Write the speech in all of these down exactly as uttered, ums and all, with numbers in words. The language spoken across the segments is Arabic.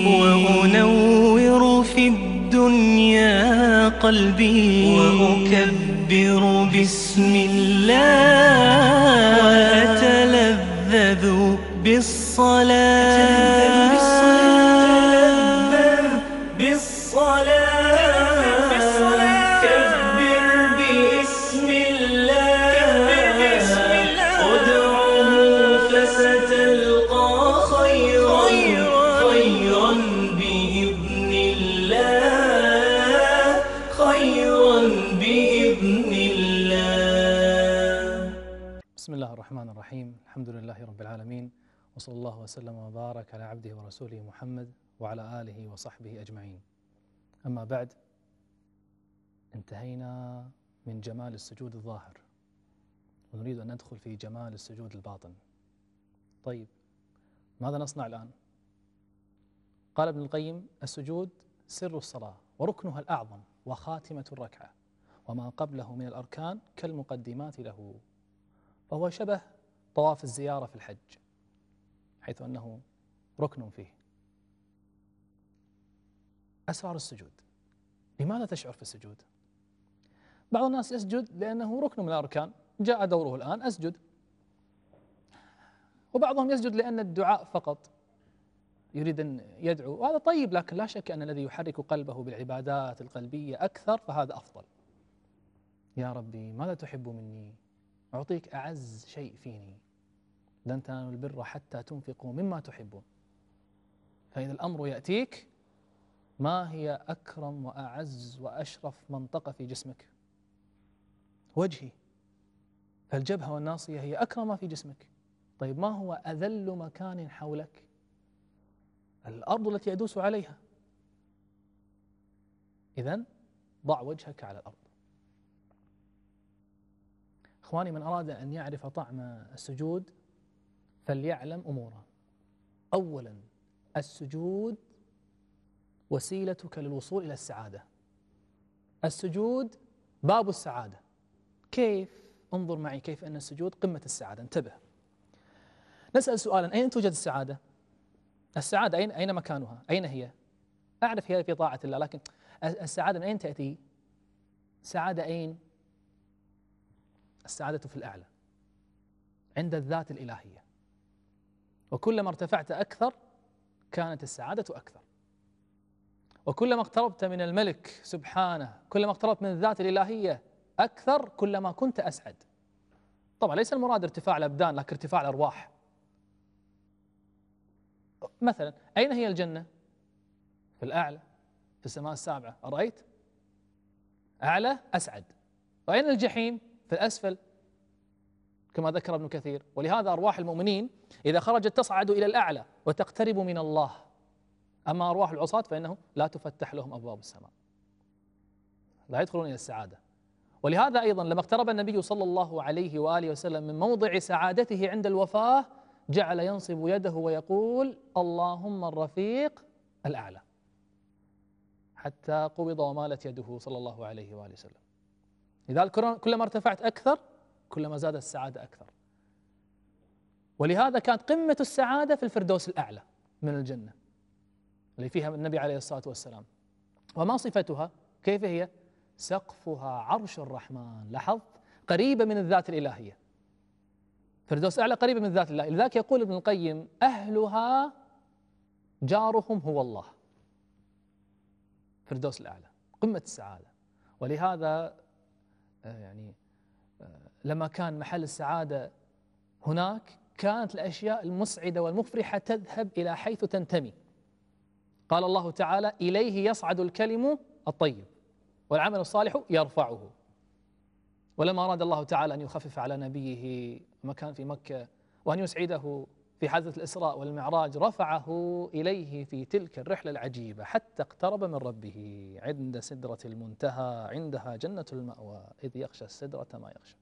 وأنور في الدنيا قلبي وأكبر بسم الله وأتلذذ بالصلاة بسم الله الرحمن الرحيم. الحمد لله رب العالمين، وصلى الله وسلم وبارك على عبده ورسوله محمد وعلى آله وصحبه أجمعين. أما بعد، انتهينا من جمال السجود الظاهر ونريد أن ندخل في جمال السجود الباطن. طيب، ماذا نصنع الآن؟ قال ابن القيم: السجود سر الصلاة وركنها الأعظم وخاتمة الركعة، وما قبله من الأركان كالمقدمات له، فهو شبه طواف الزيارة في الحج، حيث أنه ركن فيه. أسرار السجود. لماذا تشعر في السجود؟ بعض الناس يسجد لأنه ركن من الأركان، جاء دوره الآن أسجد. وبعضهم يسجد لأن الدعاء فقط، يريد أن يدعو، وهذا طيب، لكن لا شك أن الذي يحرك قلبه بالعبادات القلبية أكثر فهذا أفضل. يا ربي ماذا تحب مني؟ أعطيك أعز شيء فيني، لن تنالوا البر حتى تنفقوا مما تحبون. فإذا الأمر يأتيك، ما هي أكرم وأعز وأشرف منطقة في جسمك؟ وجهي، فالجبهة والناصية هي أكرم ما في جسمك. طيب، ما هو أذل مكان حولك؟ الأرض التي يدوس عليها. إذن ضع وجهك على الأرض. إخواني، من أراد أن يعرف طعم السجود فليعلم أمورا. أولا، السجود وسيلتك للوصول إلى السعادة. السجود باب السعادة. كيف؟ انظر معي كيف أن السجود قمة السعادة. انتبه، نسأل سؤالا: أين توجد السعادة؟ السعادة أين أين مكانها؟ أين هي؟ أعرف هي في طاعة الله، لكن السعادة من أين تأتي؟ السعادة أين؟ السعادة في الأعلى، عند الذات الإلهية. وكلما ارتفعت أكثر كانت السعادة أكثر، وكلما اقتربت من الملك سبحانه، كلما اقتربت من الذات الإلهية أكثر، كلما كنت أسعد. طبعا ليس المراد ارتفاع الأبدان، لكن ارتفاع الأرواح. مثلا، أين هي الجنة؟ في الأعلى، في السماء السابعة. أرأيت؟ أعلى أسعد. وأين الجحيم؟ في الأسفل، كما ذكر ابن كثير. ولهذا أرواح المؤمنين إذا خرجت تصعد إلى الأعلى وتقترب من الله. أما أرواح العصاة فإنه لا تفتح لهم أبواب السماء، لا يدخلون إلى السعادة. ولهذا أيضا لما اقترب النبي صلى الله عليه وآله وسلم من موضع سعادته عند الوفاة، جعل ينصب يده ويقول: اللهم الرفيق الأعلى، حتى قبض ومالت يده صلى الله عليه وآله وسلم. لذلك كلما ارتفعت أكثر كلما زادت السعادة أكثر. ولهذا كانت قمة السعادة في الفردوس الأعلى من الجنة اللي فيها النبي عليه الصلاة والسلام. وما صفتها؟ كيف هي؟ سقفها عرش الرحمن. لاحظت؟ قريبة من الذات الإلهية. فردوس أعلى قريبة من الذات الإلهية. لذلك يقول ابن القيم: أهلها جارهم هو الله. فردوس الأعلى قمة السعادة. ولهذا يعني لما كان محل السعادة هناك، كانت الأشياء المسعدة والمفرحة تذهب إلى حيث تنتمي. قال الله تعالى: إليه يصعد الكلم الطيب والعمل الصالح يرفعه. ولما أراد الله تعالى أن يخفف على نبيه مكان في مكة وأن يسعده في حادثة الإسراء والمعراج، رفعه إليه في تلك الرحلة العجيبة حتى اقترب من ربه عند سدرة المنتهى، عندها جنة المأوى، إذ يغشى السدرة ما يغشى.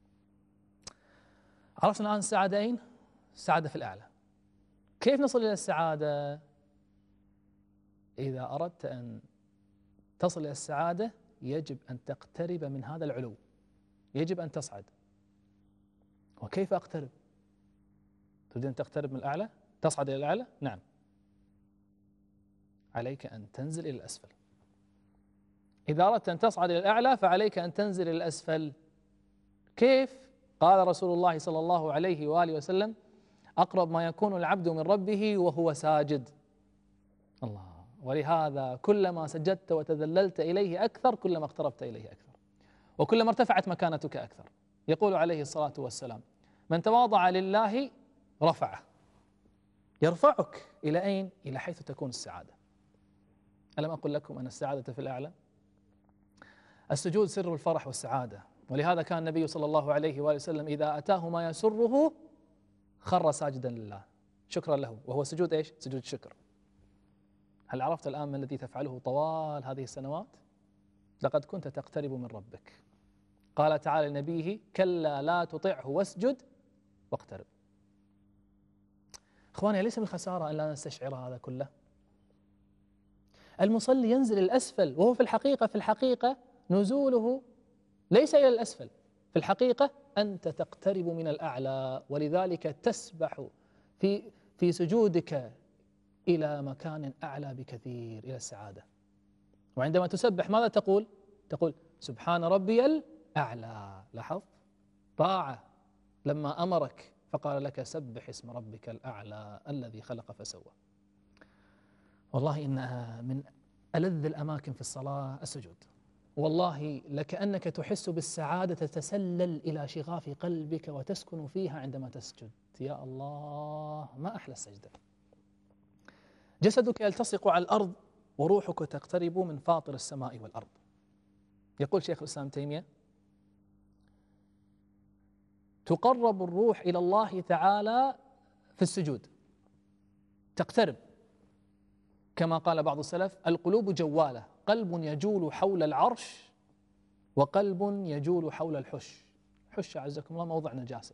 عرفنا الآن السعادة أين؟ السعادة في الأعلى. كيف نصل إلى السعادة؟ إذا أردت أن تصل إلى السعادة يجب أن تقترب من هذا العلو، يجب أن تصعد. وكيف أقترب؟ تريد أن تقترب من الأعلى؟ تصعد إلى الأعلى؟ نعم. عليك أن تنزل إلى الأسفل. إذا أردت أن تصعد إلى الأعلى فعليك أن تنزل إلى الأسفل. كيف؟ قال رسول الله صلى الله عليه وآله وسلم: أقرب ما يكون العبد من ربه وهو ساجد. الله. ولهذا كلما سجدت وتذللت إليه أكثر كلما اقتربت إليه أكثر، وكلما ارتفعت مكانتك أكثر. يقول عليه الصلاة والسلام: من تواضع لله رفعه. يرفعك إلى أين؟ إلى حيث تكون السعادة. ألم أقل لكم أن السعادة في الأعلى؟ السجود سر الفرح والسعادة، ولهذا كان النبي صلى الله عليه وآله وسلم إذا أتاه ما يسره خر ساجدا لله شكرا له، وهو سجود إيش؟ سجود الشكر. هل عرفت الآن ما الذي تفعله طوال هذه السنوات؟ لقد كنت تقترب من ربك. قال تعالى لنبيه: كلا لا تطعه واسجد واقترب. إخواني، ليس من خسارة أن لا نستشعر هذا كله. المصلي ينزل الأسفل، وهو في الحقيقة في الحقيقة نزوله ليس إلى الأسفل، في الحقيقة أنت تقترب من الأعلى، ولذلك تسبح في في سجودك إلى مكان أعلى بكثير، إلى السعادة. وعندما تسبح ماذا تقول؟ تقول: سبحان ربي الأعلى. لاحظ طاعة لما أمرك فقال لك: سبح اسم ربك الأعلى الذي خلق فسوى. والله إنها من ألذ الأماكن في الصلاة السجود. والله لكأنك تحس بالسعادة تتسلل إلى شغاف قلبك وتسكن فيها عندما تسجد. يا الله، ما أحلى السجدة. جسدك يلتصق على الأرض وروحك تقترب من فاطر السماء والأرض. يقول شيخ الإسلام تيمية: تقرب الروح إلى الله تعالى في السجود، تقترب. كما قال بعض السلف: القلوب جوالة، قلب يجول حول العرش وقلب يجول حول الحش. حش عزكم الله موضع نجاسة.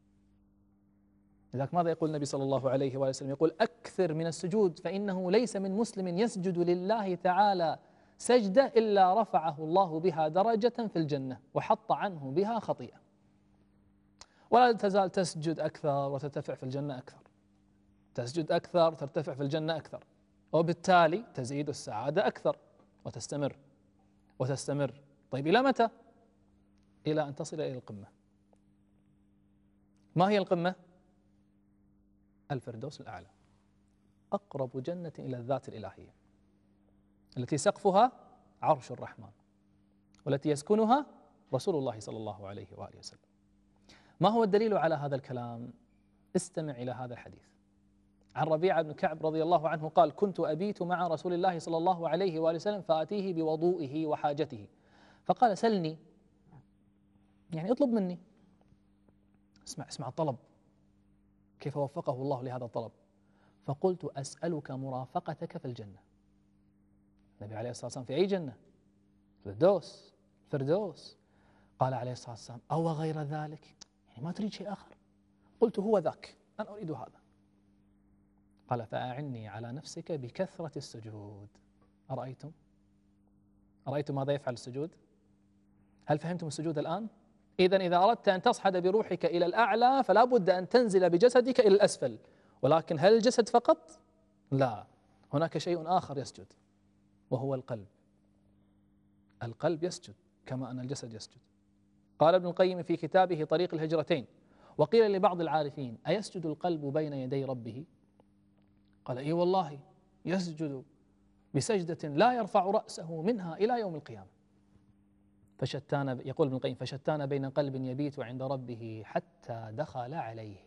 لذلك ماذا يقول النبي صلى الله عليه وآله وسلم؟ يقول: أكثر من السجود، فإنه ليس من مسلم يسجد لله تعالى سجدة إلا رفعه الله بها درجة في الجنة وحط عنه بها خطيئة. ولا تزال تسجد أكثر وترتفع في الجنة أكثر، تسجد أكثر ترتفع في الجنة أكثر، وبالتالي تزيد السعادة أكثر وتستمر وتستمر. طيب إلى متى؟ إلى أن تصل إلى القمة. ما هي القمة؟ الفردوس الأعلى، أقرب جنة إلى الذات الإلهية، التي سقفها عرش الرحمن، والتي يسكنها رسول الله صلى الله عليه وآله وسلم. ما هو الدليل على هذا الكلام؟ استمع إلى هذا الحديث عن ربيعة بن كعب رضي الله عنه قال: كنت أبيت مع رسول الله صلى الله عليه وآله وسلم فآتيه بوضوئه وحاجته، فقال: سلني، يعني اطلب مني. اسمع اسمع الطلب، كيف وفقه الله لهذا الطلب. فقلت: أسألك مرافقتك في الجنة. النبي عليه الصلاة والسلام في أي جنة؟ الفردوس، الفردوس. قال عليه الصلاة والسلام: أو غير ذلك، يعني ما تريد شيء آخر؟ قلت: هو ذاك، أنا أريد هذا. قال: فأعني على نفسك بكثرة السجود. أرأيتم؟ أرأيتم ماذا يفعل السجود؟ هل فهمتم السجود الآن؟ إذن إذا أردت أن تصعد بروحك إلى الأعلى فلا بد أن تنزل بجسدك إلى الأسفل. ولكن هل الجسد فقط؟ لا، هناك شيء آخر يسجد، وهو القلب. القلب يسجد كما أن الجسد يسجد. قال ابن القيم في كتابه طريق الهجرتين: وقيل لبعض العارفين: أيسجد القلب بين يدي ربه؟ قال: إي والله يسجد بسجدة لا يرفع رأسه منها إلى يوم القيامة. فشتان، يقول ابن القيم: فشتان بين قلب يبيت عند ربه حتى دخل عليه،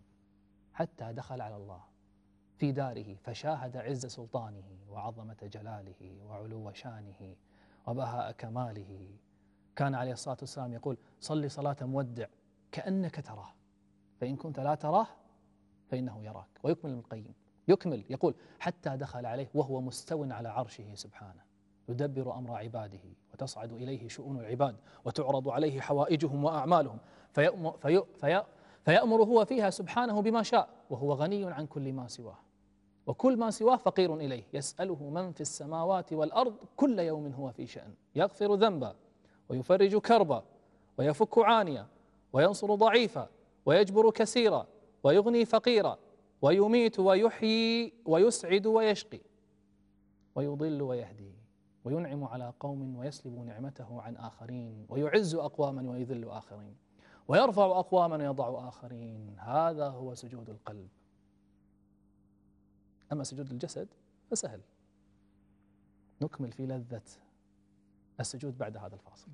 حتى دخل على الله في داره فشاهد عز سلطانه وعظمة جلاله وعلو شانه وبهاء كماله. كان عليه الصلاة والسلام يقول: صلي صلاة مودع كأنك تراه، فإن كنت لا تراه فإنه يراك. ويكمل ابن القيم، يكمل يقول: حتى دخل عليه وهو مستو على عرشه سبحانه يدبر أمر عباده وتصعد إليه شؤون العباد وتعرض عليه حوائجهم وأعمالهم فيأمر, في في فيأمر هو فيها سبحانه بما شاء، وهو غني عن كل ما سواه، وكل ما سواه فقير إليه. يسأله من في السماوات والأرض كل يوم هو في شأن، يغفر ذنبا ويفرج كربا ويفك عانيا وينصر ضعيفا ويجبر كثيرا ويغني فقيرا ويميت ويحيي ويسعد ويشقي. ويضل ويهدي، وينعم على قوم ويسلب نعمته عن آخرين، ويعز أقواما ويذل آخرين، ويرفع أقواما ويضع آخرين. هذا هو سجود القلب. أما سجود الجسد فسهل، نكمل في لذة السجود بعد هذا الفاصل.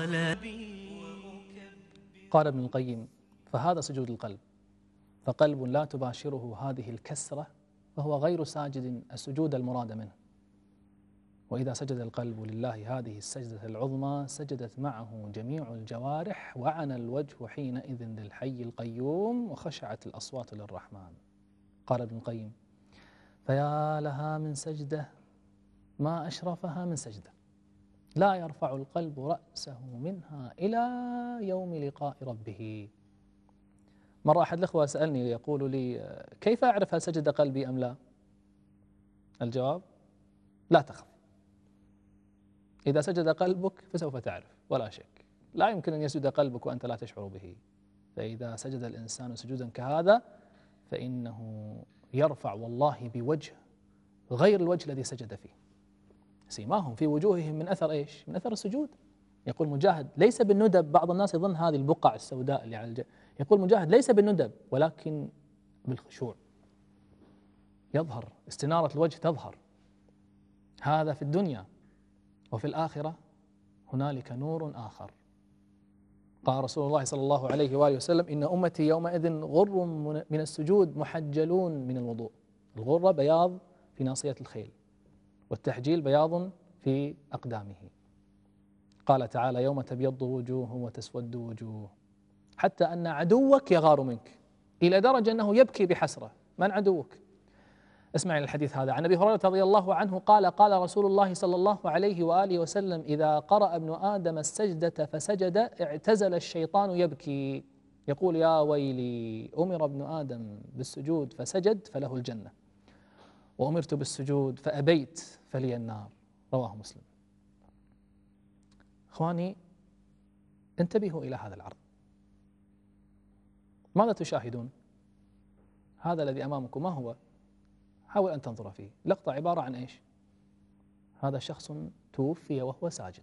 قال ابن القيم: فهذا سجود القلب، فقلب لا تباشره هذه الكسرة فهو غير ساجد السجود المراد منه. وإذا سجد القلب لله هذه السجدة العظمى سجدت معه جميع الجوارح، وعن الوجه حينئذ للحي القيوم، وخشعت الأصوات للرحمن. قال ابن القيم: فيا لها من سجدة ما أشرفها من سجدة، لا يرفع القلب رأسه منها إلى يوم لقاء ربه. مرة أحد الأخوة سألني يقول لي: كيف أعرف هل سجد قلبي أم لا؟ الجواب: لا تخف، إذا سجد قلبك فسوف تعرف ولا شك. لا يمكن أن يسجد قلبك وأنت لا تشعر به. فإذا سجد الإنسان سجودا كهذا فإنه يرفع والله بوجه غير الوجه الذي سجد فيه. سيماهم في وجوههم من أثر إيش؟ من أثر السجود. يقول مجاهد: ليس بالندب. بعض الناس يظن هذه البقع السوداء اللي على الجبهة. يقول مجاهد: ليس بالندب ولكن بالخشوع يظهر، استنارة الوجه تظهر. هذا في الدنيا، وفي الآخرة هنالك نور آخر. قال رسول الله صلى الله عليه وآله وسلم: إن أمتي يومئذ غر من السجود محجلون من الوضوء. الغرة بياض في ناصية الخيل، والتحجيل بياض في أقدامه. قال تعالى: يوم تبيض وجوه وتسود وجوه، حتى أن عدوك يغار منك، إلى درجة أنه يبكي بحسرة. من عدوك؟ اسمع إلى الحديث هذا عن أبي هريرة رضي الله عنه قال: قال رسول الله صلى الله عليه وآله وسلم: إذا قرأ ابن آدم السجدة فسجد اعتزل الشيطان يبكي، يقول: يا ويلي، أمر ابن آدم بالسجود فسجد فله الجنة، وأمرت بالسجود فأبيت فلي النار. رواه مسلم. إخواني، انتبهوا إلى هذا العرض. ماذا تشاهدون؟ هذا الذي أمامكم ما هو؟ حاول أن تنظر فيه. لقطة عبارة عن إيش؟ هذا شخص توفي وهو ساجد،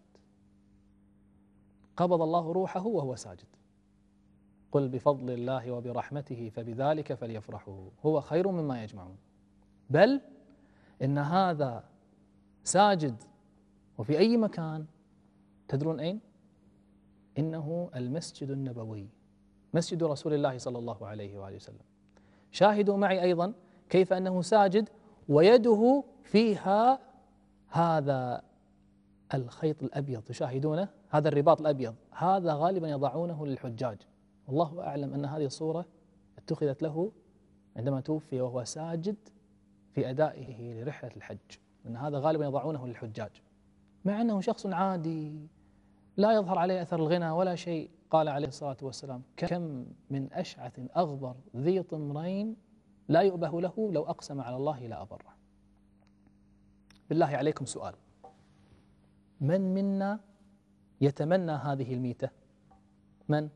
قبض الله روحه وهو ساجد. قل بفضل الله وبرحمته فبذلك فليفرحوا هو خير مما يجمعون. بل إن هذا ساجد وفي أي مكان. تدرون أين؟ إنه المسجد النبوي، مسجد رسول الله صلى الله عليه وآله وسلم. شاهدوا معي أيضا كيف أنه ساجد ويده فيها هذا الخيط الأبيض، تشاهدونه، هذا الرباط الأبيض، هذا غالبا يضعونه للحجاج. والله أعلم أن هذه الصورة اتخذت له عندما توفي وهو ساجد في أدائه لرحلة الحج، أن هذا غالبا يضعونه للحجاج، مع أنه شخص عادي لا يظهر عليه أثر الغنى ولا شيء. قال عليه الصلاة والسلام: كم من أشعث أغبر ذي طمرين لا يؤبه له لو أقسم على الله لا أبره. بالله عليكم سؤال: من منا يتمنى هذه الميتة؟ من؟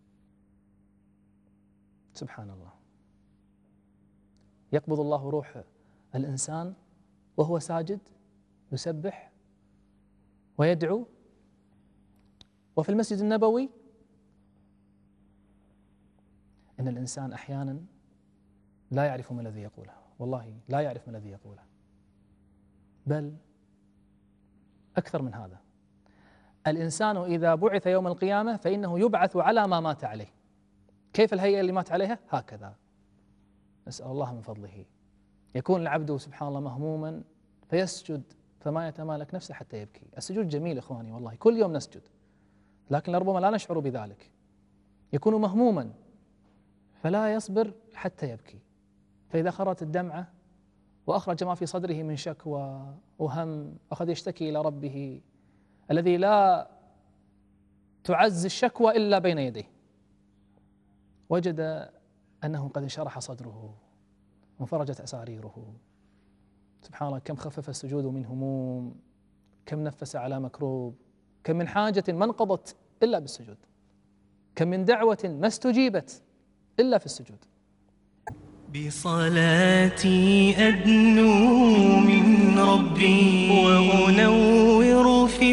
سبحان الله، يقبض الله روح الإنسان وهو ساجد يسبح ويدعو، وفي المسجد النبوي إن الإنسان أحيانا لا يعرف ما الذي يقوله، والله لا يعرف ما الذي يقوله. بل أكثر من هذا، الإنسان إذا بعث يوم القيامة فإنه يبعث على ما مات عليه. كيف الهيئة اللي مات عليها؟ هكذا. نسأل الله من فضله. يكون العبد سبحان الله مهموما فيسجد فما يتمالك نفسه حتى يبكي. السجود جميل إخواني، والله كل يوم نسجد، لكن لربما لا نشعر بذلك. يكون مهموما فلا يصبر حتى يبكي، فإذا خرت الدمعة وأخرج ما في صدره من شكوى وهم أخذ يشتكي إلى ربه الذي لا تعز الشكوى إلا بين يديه، وجد أنه قد انشرح صدره وانفرجت أساريره. سبحان الله، كم خفف السجود من هموم، كم نفس على مكروب، كم من حاجة ما انقضت إلا بالسجود، كم من دعوة ما استجيبت إلا في السجود. بصلاتي أدنو من ربي ربي وأنور في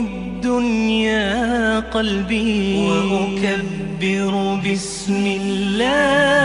الدنيا قلبي وأكبر بسم الله